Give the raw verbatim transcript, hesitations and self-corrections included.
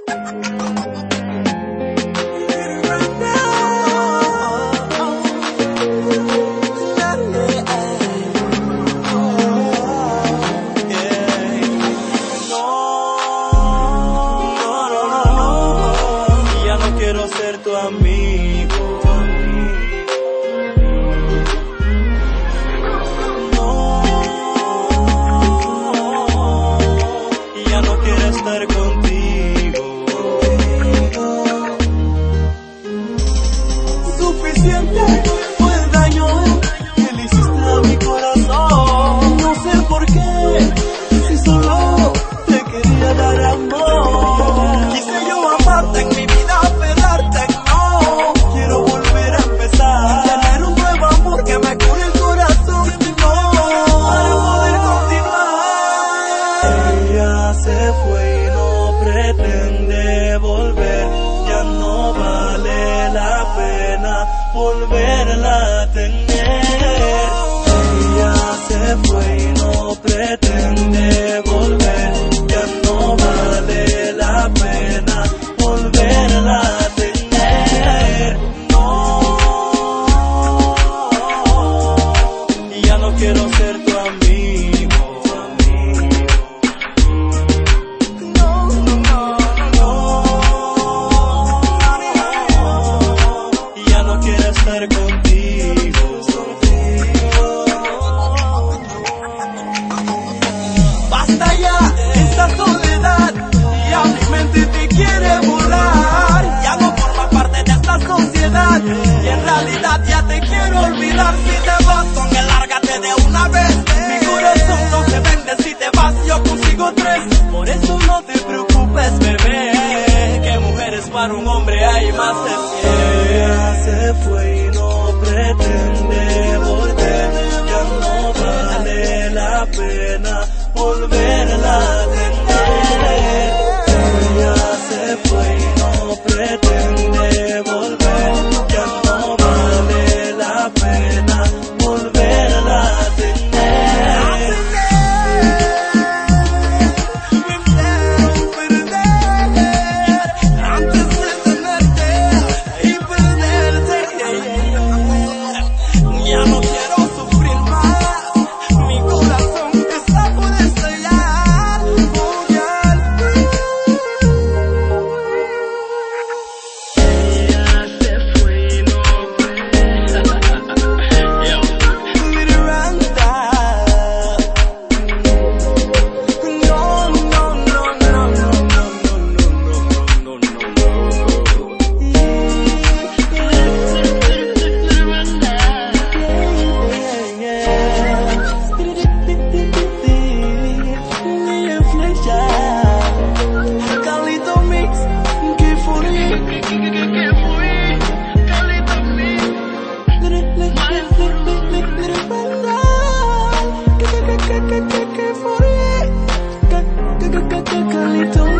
Quiero ser tu amigo. No, ya no quiero estar contigo. Suficiente fue el daño que le hiciste a mi corazón. No sé por qué, si solo te quería dar amor. Quise yo amarte en mi vida. Se fue y no pretende volver, ya no vale la pena volverla a tener. Ella se fue y no pretende volver, ya no vale la pena volverla a tener. No, ya no quiero ser tu amigo. Estar contigo, basta ya esta soledad, ya mi mente te quiere volar. Ya no forma parte de esta sociedad y en realidad ya te quiero olvidar. Si te vas con él, lárgate de una vez. Mi corazón no se vende, si te vas yo consigo tres. Por eso no te preocupes, bebé, que mujeres para un hombre hay más de cien. Ella se fue y no pretende volver, ya no vale la pena volverla a tener. Ella se fue y no pretende volver, ya no vale la pena volverla a tener. Antes de tenerte y perderte, ya no quiero sufrir más, mi corazón está por estallar. Voy al fin. Ella se fue y no Miranda. No, no, no, no, no, no, no, no, no, no, Calito Mix, que fue, que fue, Calito Mix, que fue, Calito